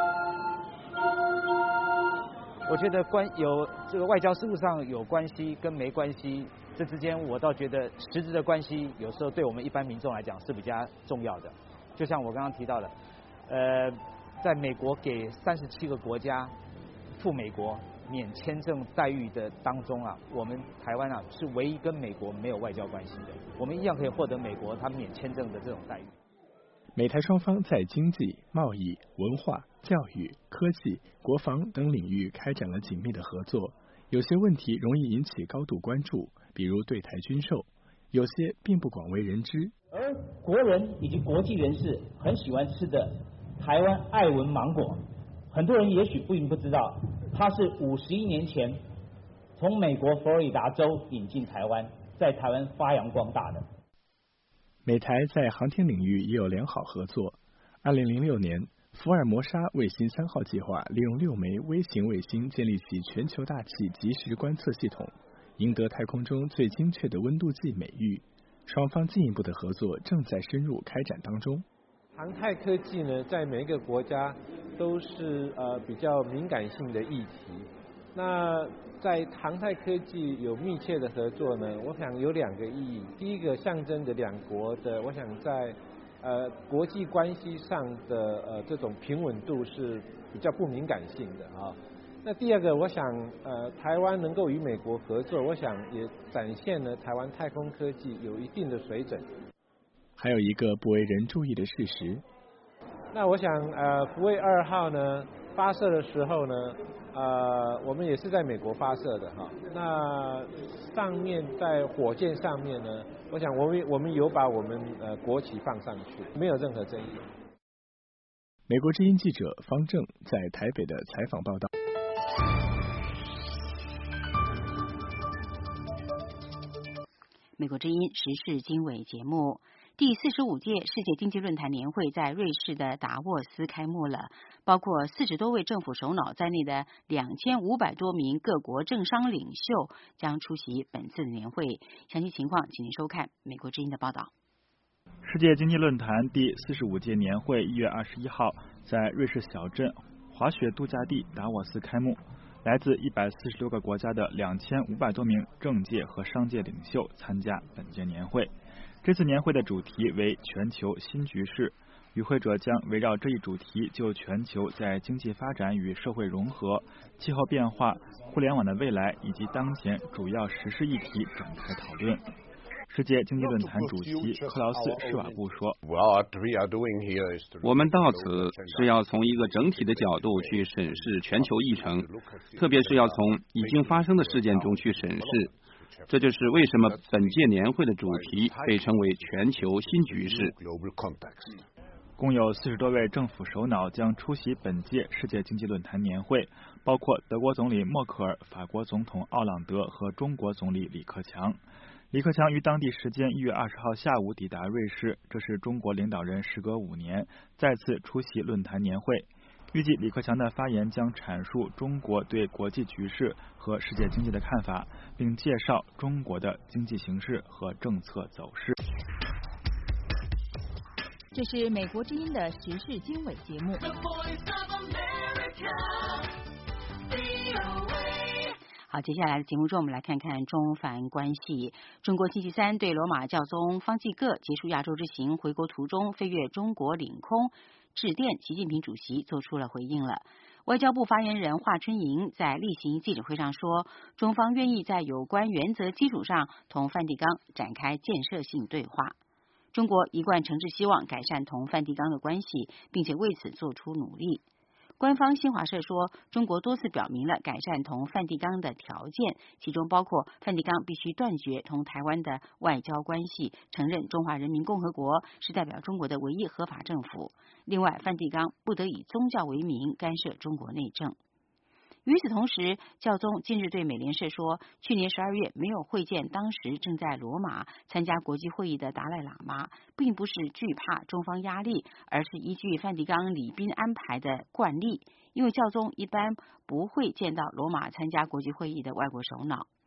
我觉得有这个外交事务上有关系跟没关系，这之间我倒觉得实质的关系有时候对我们一般民众来讲是比较重要的。就像我刚刚提到的，在美国给37个国家赴美国免签证待遇的当中啊，我们台湾啊是唯一跟美国没有外交关系的，我们一样可以获得美国他免签证的这种待遇。 美台双方在经济、贸易、文化、教育、科技、国防等领域开展了紧密的合作，有些问题容易引起高度关注，比如对台军售，有些并不广为人知。 而国人以及国际人士很喜欢吃的台湾爱文芒果，很多人也许并不知道，它是51年前从美国佛罗里达州引进台湾，在台湾发扬光大的。 美台在航天领域也有良好合作。2006年，福尔摩沙卫星3号计划利用6枚微型卫星建立起全球大气即时观测系统，赢得太空中最精确的温度计美誉。双方进一步的合作正在深入开展当中。 航太科技呢，在每一个国家都是比较敏感性的议题。那在航太科技有密切的合作呢，我想有2个意义。第一个，象征着2国的，我想在国际关系上的这种平稳度是比较不敏感性的啊。那第二个，我想台湾能够与美国合作，我想也展现了台湾太空科技有一定的水准。 还有一个不为人注意的事实。 那我想福卫2号呢发射的时候呢，我们也是在美国发射的哈。那上面在火箭上面呢，我想我们有把我们国旗放上去，没有任何争议。 美国之音记者方正在台北的采访报道。 美国之音时事经纬节目。第45届世界经济论坛年会在瑞士的达沃斯开幕了，包括40多位政府首脑在内的2500多名各国政商领袖将出席本次的年会。详细情况，请您收看美国之音的报道。 世界经济论坛第45届年会1月21号在瑞士小镇滑雪度假地达沃斯开幕，来自146个国家的2500多名政界和商界领袖参加本届年会。这次年会的主题为全球新局势，与会者将围绕这一主题就全球在经济发展与社会融合、气候变化、互联网的未来以及当前主要时事议题展开讨论。世界经济论坛主席克劳斯·施瓦布说：“ 我们到此是要从一个整体的角度去审视全球议程，特别是要从已经发生的事件中去审视。这就是为什么本届年会的主题被称为全球新局势。” 共有40多位政府首脑将出席本届世界经济论坛年会，包括德国总理默克尔、法国总统奥朗德和中国总理李克强。李克强于当地时间1月20号下午抵达瑞士，这是中国领导人时隔5年再次出席论坛年会。预计李克强的发言将阐述中国对国际局势和世界经济的看法，并介绍中国的经济形势和政策走势。 这是美国之音的时事经纬节目。 好，接下来的节目中，我们来看看中梵关系。中国星期三对罗马教宗方济各结束亚洲之行回国途中飞越中国领空致电习近平主席做出了回应了。外交部发言人华春莹在例行记者会上说，中方愿意在有关原则基础上同梵蒂冈展开建设性对话。中国一贯诚挚希望改善同梵蒂冈的关系，并且为此做出努力。官方新华社说，中国多次表明了改善同梵蒂冈的条件，其中包括梵蒂冈必须断绝同台湾的外交关系，承认中华人民共和国是代表中国的唯一合法政府。另外，梵蒂冈不得以宗教为名干涉中国内政。与此同时，教宗近日对美联社说，去年12月没有会见当时正在罗马参加国际会议的达赖喇嘛，并不是惧怕中方压力，而是依据梵蒂冈礼宾安排的惯例，因为教宗一般不会见到罗马参加国际会议的外国首脑。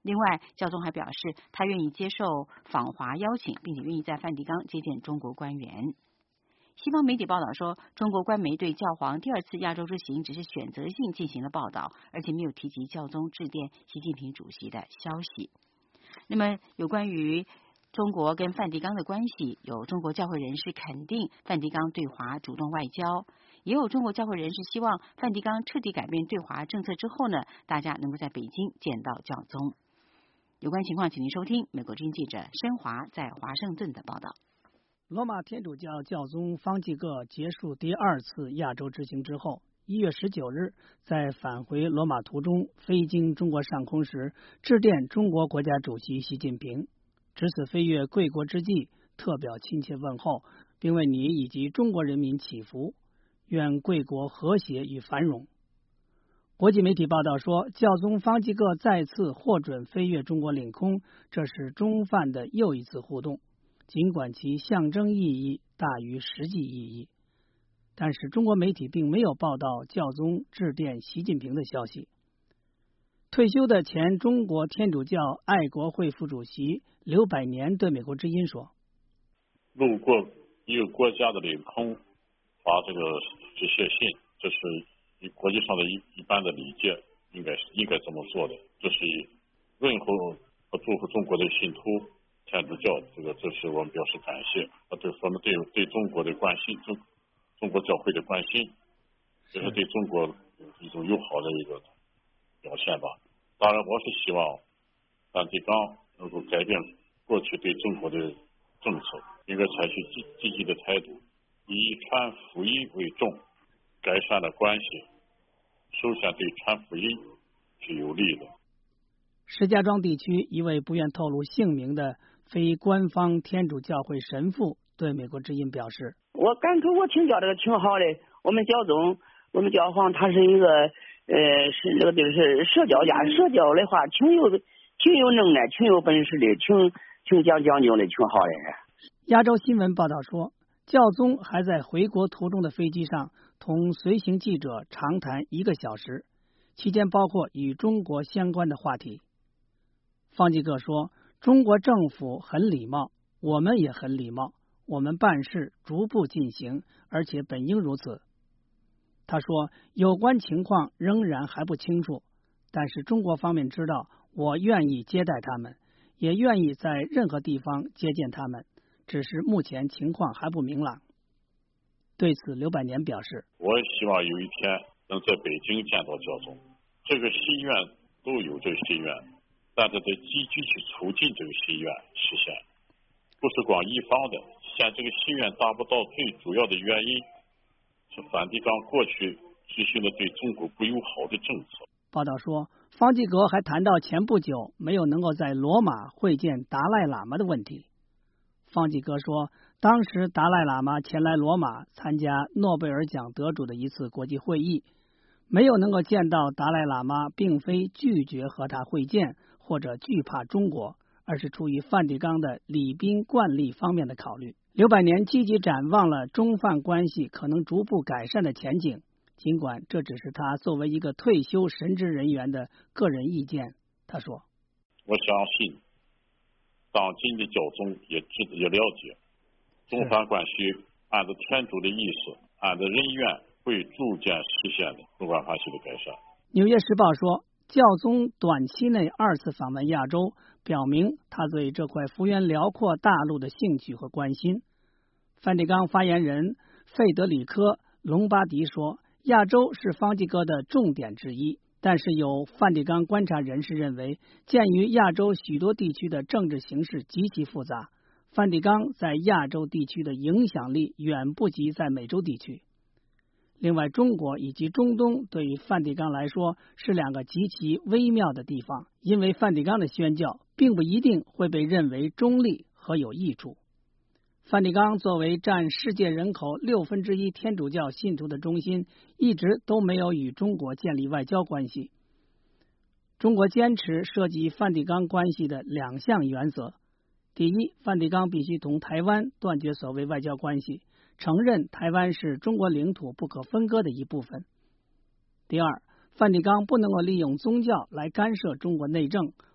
另外，教宗还表示，他愿意接受访华邀请，并且愿意在梵蒂冈接见中国官员。西方媒体报道说，中国官媒对教皇第二次亚洲之行只是选择性进行了报道，而且没有提及教宗致电习近平主席的消息。那么，有关于中国跟梵蒂冈的关系，有中国教会人士肯定梵蒂冈对华主动外交，也有中国教会人士希望梵蒂冈彻底改变对华政策之后呢，大家能够在北京见到教宗。有关情况，请您收听美国之音记者申华在华盛顿的报道。 罗马天主教教宗方济各结束第二次亚洲之行之后，1月19日在返回罗马途中飞经中国上空时，致电中国国家主席习近平，值此飞越贵国之际，特表亲切问候，并为你以及中国人民祈福，愿贵国和谐与繁荣。国际媒体报道说，教宗方济各再次获准飞越中国领空，这是中梵的又一次互动，尽管其象征意义大于实际意义。但是中国媒体并没有报道教宗致电习近平的消息。退休的前中国天主教爱国会副主席刘百年对美国之音说： 路过一个国家的领空发这个致谢信，这是国际上的一般的理解，应该这么做的。这是问候和祝福中国的信徒天主教，这是我们表示感谢，对我们对中国的关心，中国教会的关心，这是对中国一种友好的一个表现吧。当然，我是希望梵蒂冈能够改变过去对中国的政策，应该采取积极的态度，以传福音为重，改善了关系，首先对传福音是有利的。 石家庄地区一位不愿透露姓名的非官方天主教会神父对美国之音表示： 我感觉我听教这个挺好的，我们教宗，我们教皇他是一个是这个就是社交家，社交的话挺有能耐，挺有本事的，挺讲究的，挺好的。 亚洲新闻报道说，教宗还在回国途中的飞机上同随行记者长谈1个小时，期间包括与中国相关的话题。方济各说，中国政府很礼貌，我们也很礼貌，我们办事逐步进行，而且本应如此。他说，有关情况仍然还不清楚，但是中国方面知道，我愿意接待他们，也愿意在任何地方接见他们，只是目前情况还不明朗。对此，刘百年表示： 我也希望有一天能在北京见到教宗，这个心愿都有这个心愿，但是得积极去促进这个心愿实现，不是光一方的。现在这个心愿达不到最主要的原因是梵蒂冈过去执行的对中国不友好的政策。 报道说，方济各还谈到前不久没有能够在罗马会见达赖喇嘛的问题。方济各说，当时达赖喇嘛前来罗马参加诺贝尔奖得主的一次国际会议，没有能够见到达赖喇嘛，并非拒绝和他会见或者惧怕中国，而是出于梵蒂冈的礼宾惯例方面的考虑。刘百年积极展望了中梵关系可能逐步改善的前景，尽管这只是他作为一个退休神职人员的个人意见。他说： 我相信当今的教宗也了解中梵关系按照天主的意思，按照人愿会逐渐实现的中梵关系的改善。 纽约时报说，教宗短期内2次访问亚洲，表明他对这块幅员辽阔大陆的兴趣和关心。梵蒂冈发言人费德里科·隆巴迪说，亚洲是方济各的重点之一，但是有梵蒂冈观察人士认为，鉴于亚洲许多地区的政治形势极其复杂，梵蒂冈在亚洲地区的影响力远不及在美洲地区。另外，中国以及中东对于梵蒂冈来说是2个极其微妙的地方，因为梵蒂冈的宣教并不一定会被认为中立和有益处。梵蒂冈作为占世界人口1/6天主教信徒的中心，一直都没有与中国建立外交关系。中国坚持涉及梵蒂冈关系的2项原则：第一，梵蒂冈必须同台湾断绝所谓外交关系，承认台湾是中国领土不可分割的一部分；第二，梵蒂冈不能够利用宗教来干涉中国内政，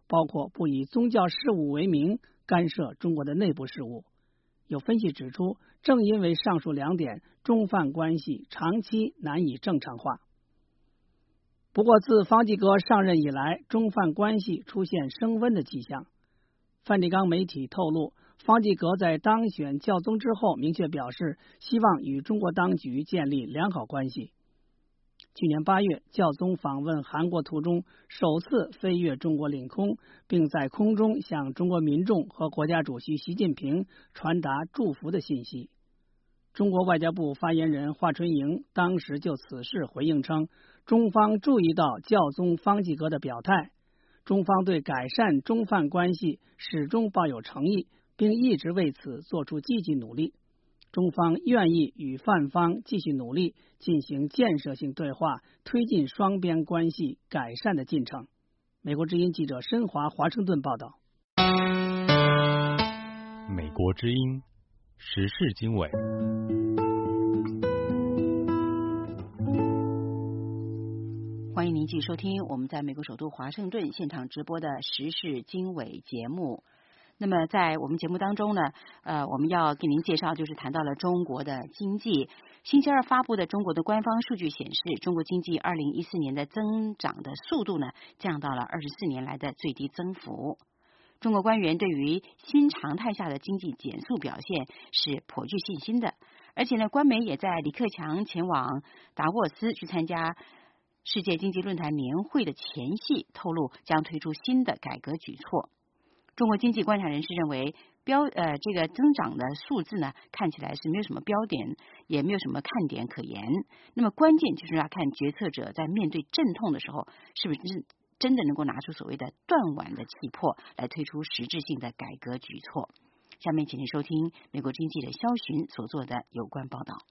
包括不以宗教事务为名干涉中国的内部事务。有分析指出，正因为上述2点，中梵关系长期难以正常化。不过，自方济各上任以来，中梵关系出现升温的迹象。梵蒂冈媒体透露，方济各在当选教宗之后，明确表示希望与中国当局建立良好关系。去年8月，教宗访问韩国途中，首次飞越中国领空，并在空中向中国民众和国家主席习近平传达祝福的信息。中国外交部发言人华春莹当时就此事回应称，中方注意到教宗方济各的表态，中方对改善中梵关系始终抱有诚意，并一直为此做出积极努力。中方愿意与梵方继续努力，进行建设性对话，推进双边关系改善的进程。美国之音记者申华华盛顿报道。 美国之音时事经纬。 欢迎您继续收听我们在美国首都华盛顿现场直播的时事经纬节目。那么在我们节目当中呢，我们要给您介绍，就是谈到了中国的经济。星期二发布的中国的官方数据显示，中国经济2014年的增长的速度呢，降到了24年来的最低增幅。中国官员对于新常态下的经济减速表现是颇具信心的，而且呢，官媒也在李克强前往达沃斯去参加世界经济论坛年会的前夕透露，将推出新的改革举措。中国经济观察人士认为，这个增长的数字呢，看起来是没有什么标点，也没有什么看点可言。那么关键就是要看决策者在面对阵痛的时候，是不是真的能够拿出所谓的断腕的气魄，来推出实质性的改革举措。下面请您收听美国经济的肖寻所做的有关报道。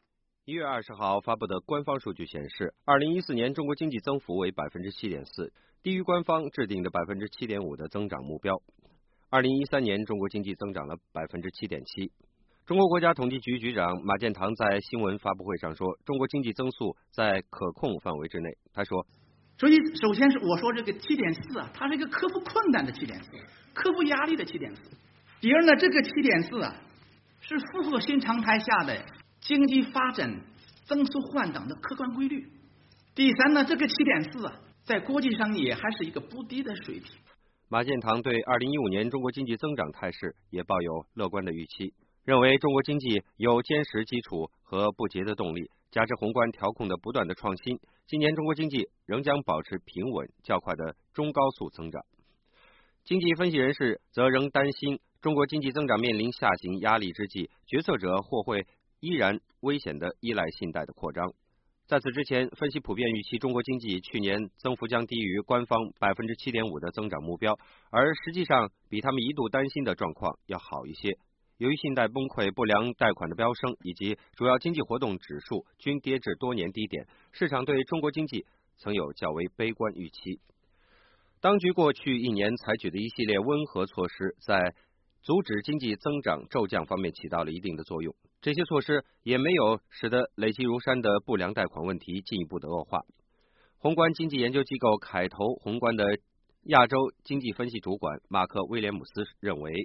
1月20号发布的官方数据显示，2014年中国经济增幅为 7.4%， 低于官方制定的 7.5% 的增长目标。2013年中国经济增长了 7.7%。中国国家统计局局长马建堂在新闻发布会上说，中国经济增速在可控范围之内。他说， 所以首先是我说这个 7.4 啊，它是一个克服困难的 7.4， 克服压力的 7.4。 第二呢，这个 7.4 啊是符合新常态下的经济发展增速换挡的客观规律。第三呢，这个 7.4 啊在国际上也还是一个不低的水平。 马建堂对2015年中国经济增长态势也抱有乐观的预期，认为中国经济有坚实基础和不竭的动力，加之宏观调控的不断的创新，今年中国经济仍将保持平稳较快的中高速增长。经济分析人士则仍担心，中国经济增长面临下行压力之际，决策者或会依然危险的依赖信贷的扩张。在此之前，分析普遍预期中国经济去年增幅将低于官方 7.5% 的增长目标，而实际上比他们一度担心的状况要好一些。由于信贷崩溃、不良贷款的飙升以及主要经济活动指数均跌至多年低点，市场对中国经济曾有较为悲观预期。当局过去1年采取的一系列温和措施，在阻止经济增长骤降方面起到了一定的作用，这些措施也没有使得累积如山的不良贷款问题进一步的恶化。宏观经济研究机构凯投宏观的亚洲经济分析主管马克·威廉姆斯认为，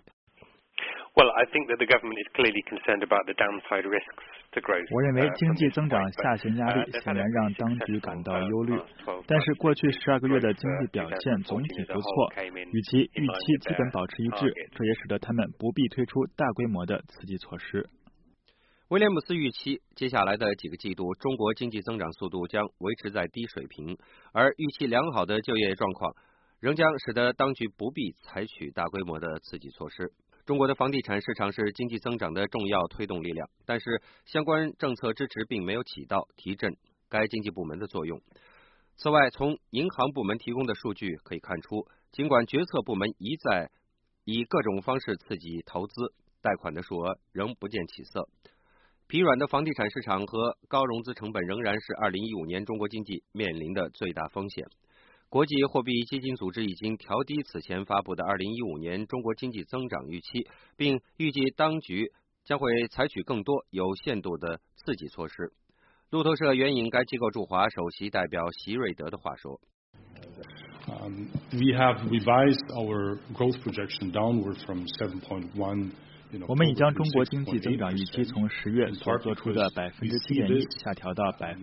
我认为经济增长下行压力显然让当局感到忧虑，但是过去12个月的经济表现总体不错，与其预期基本保持一致，这也使得他们不必推出大规模的刺激措施。 威廉姆斯预期接下来的几个季度中国经济增长速度将维持在低水平，而预期良好的就业状况仍将使得当局不必采取大规模的刺激措施。中国的房地产市场是经济增长的重要推动力量，但是相关政策支持并没有起到提振该经济部门的作用。此外，从银行部门提供的数据可以看出，尽管决策部门一再以各种方式刺激投资，贷款的数额仍不见起色。疲软的房地产市场和高融资成本仍然是2015年中国经济面临的最大风险。国际货币基金组织已经调低此前发布的2015年中国经济增长预期，并预计当局将会采取更多有限度的刺激措施。路透社援引该机构驻华首席代表席瑞德的话说， We have revised our growth projection downward from 7.1. 我们已将中国经济增长预期从10月所做出的7.1%下调到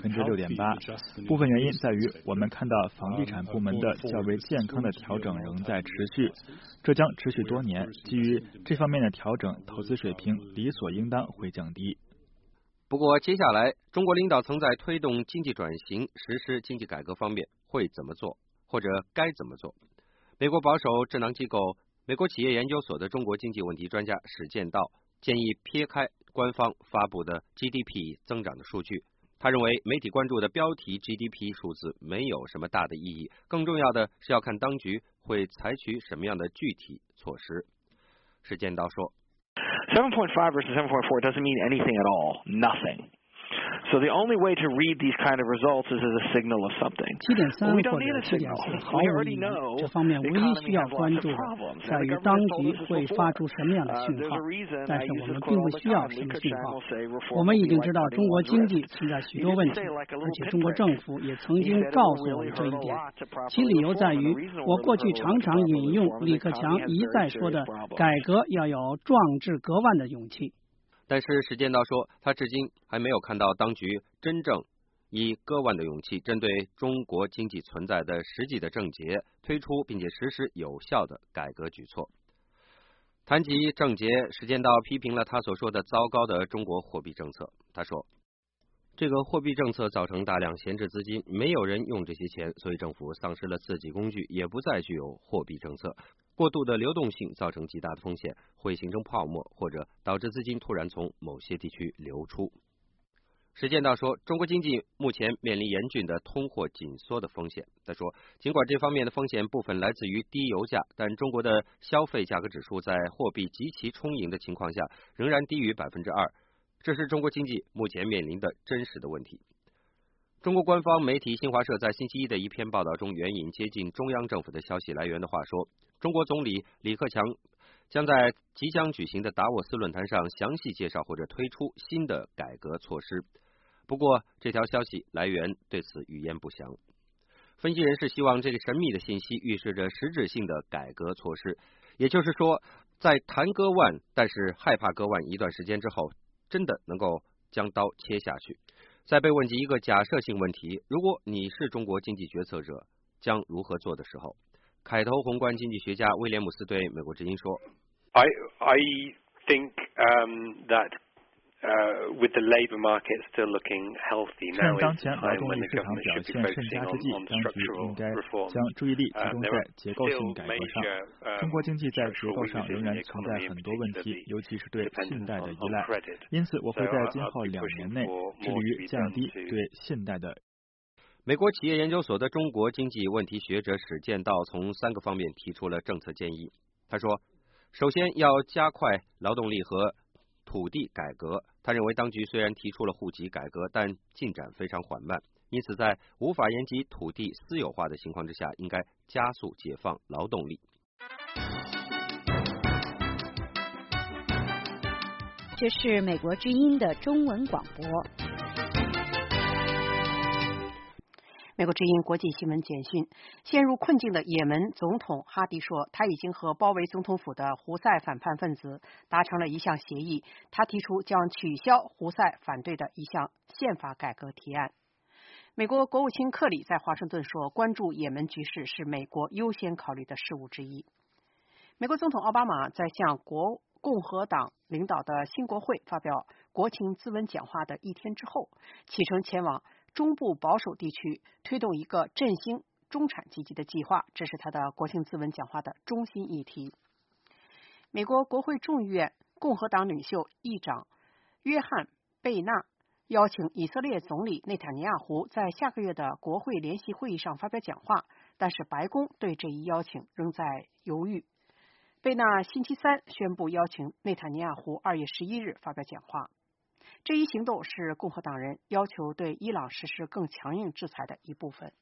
6.8%。部分原因在于我们看到房地产部门的较为健康的调整仍在持续，这将持续多年。基于这方面的调整，投资水平理所应当会降低。 不过，接下来中国领导层在推动经济转型、实施经济改革方面会怎么做，或者该怎么做？美国保守智囊机构美国企业研究所的中国经济问题专家史建道建议撇开官方发布的 GDP 增长的数据，他认为媒体关注的标题 GDP 数字没有什么大的意义，更重要的是要看当局会采取什么样的具体措施。史建道说 7.5 versus 7.4 doesn't mean anything at all, nothing. So the only way to read these kind of results is as a signal of something. 7.3 或者7.4毫无意义。这方面唯一需要关注的在于当局会发出什么样的信号，但是我们并不需要什么信号。我们已经知道中国经济存在许多问题，而且中国政府也曾经告诉我们这一点。其理由在于，我过去常常引用李克强一再说的改革要有壮志革万的勇气。 但是史建道说，他至今还没有看到当局真正以割腕的勇气针对中国经济存在的实际的症结推出并且实施有效的改革举措。谈及症结，史建道批评了他所说的糟糕的中国货币政策。他说，这个货币政策造成大量闲置资金，没有人用这些钱，所以政府丧失了刺激工具，也不再具有货币政策。过度的流动性造成极大的风险，会形成泡沫，或者导致资金突然从某些地区流出。史建道说，中国经济目前面临严峻的通货紧缩的风险。他说，尽管这方面的风险部分来自于低油价，但中国的消费价格指数在货币极其充盈的情况下仍然低于 2%， 这是中国经济目前面临的真实的问题。中国官方媒体新华社在星期一的一篇报道中援引接近中央政府的消息来源的话说，中国总理李克强将在即将举行的达沃斯论坛上详细介绍或者推出新的改革措施。不过，这条消息来源对此语焉不详。分析人士希望这个神秘的信息预示着实质性的改革措施，也就是说，在谈割腕但是害怕割腕一段时间之后，真的能够将刀切下去。在被问及一个假设性问题，如果你是中国经济决策者，将如何做的时候，凯投宏观经济学家威廉姆斯对美国之音说 I think that with the labor market still looking healthy now, 趁当前劳动力市场表现甚佳之际，当局应该将注意力集中在结构性改革上。中国经济在结构上仍然存在很多问题，尤其是对信贷的依赖。因此，我会在今后2年内致力于降低对信贷的。 美国企业研究所的中国经济问题学者史建道从3个方面提出了政策建议。他说，首先要加快劳动力和土地改革。他认为当局虽然提出了户籍改革，但进展非常缓慢，因此在无法延及土地私有化的情况之下，应该加速解放劳动力。 这是美国之音的中文广播。美国之音国际新闻简讯：陷入困境的也门总统哈迪说，他已经和包围总统府的胡塞反叛分子达成了一项协议。他提出将取消胡塞反对的一项宪法改革提案。美国国务卿克里在华盛顿说，关注也门局势是美国优先考虑的事务之一。美国总统奥巴马在向共和党领导的新国会发表国情咨文讲话的一天之后，启程前往中部保守地区推动一个振兴中产阶级的计划，这是他的国情咨文讲话的中心议题。美国国会众议院共和党领袖议长约翰贝纳邀请以色列总理内塔尼亚胡在下个月的国会联席会议上发表讲话，但是白宫对这一邀请仍在犹豫。贝纳星期三宣布邀请内塔尼亚胡2月11日发表讲话。这一行动是共和党人要求对伊朗实施更强硬制裁的一部分。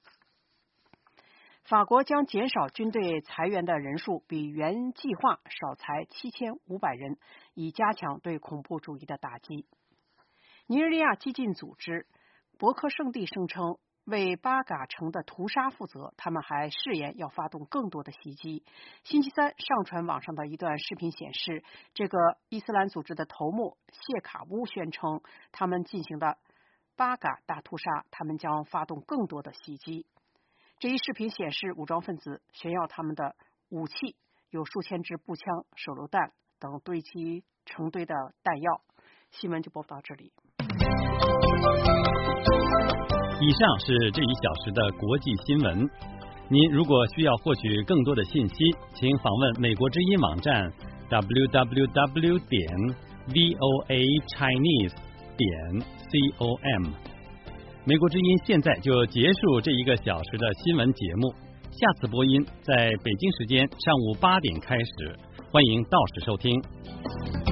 法国将减少军队裁员的人数，比原计划少裁7500人，以加强对恐怖主义的打击。尼日利亚激进组织博克圣地声称， 为巴嘎城的屠杀负责，他们还誓言要发动更多的袭击。星期三上传网上的一段视频显示，这个伊斯兰组织的头目谢卡乌宣称，他们进行的巴嘎大屠杀，他们将发动更多的袭击。这一视频显示，武装分子炫耀他们的武器有数千支步枪、手榴弹等堆积成堆的弹药。新闻就播报到这里。 以上是这一小时的国际新闻。您如果需要获取更多的信息，请访问美国之音网站 www.voachinese.com。美国之音现在就结束这一个小时的新闻节目，下次播音在北京时间上午8点开始，欢迎到时收听。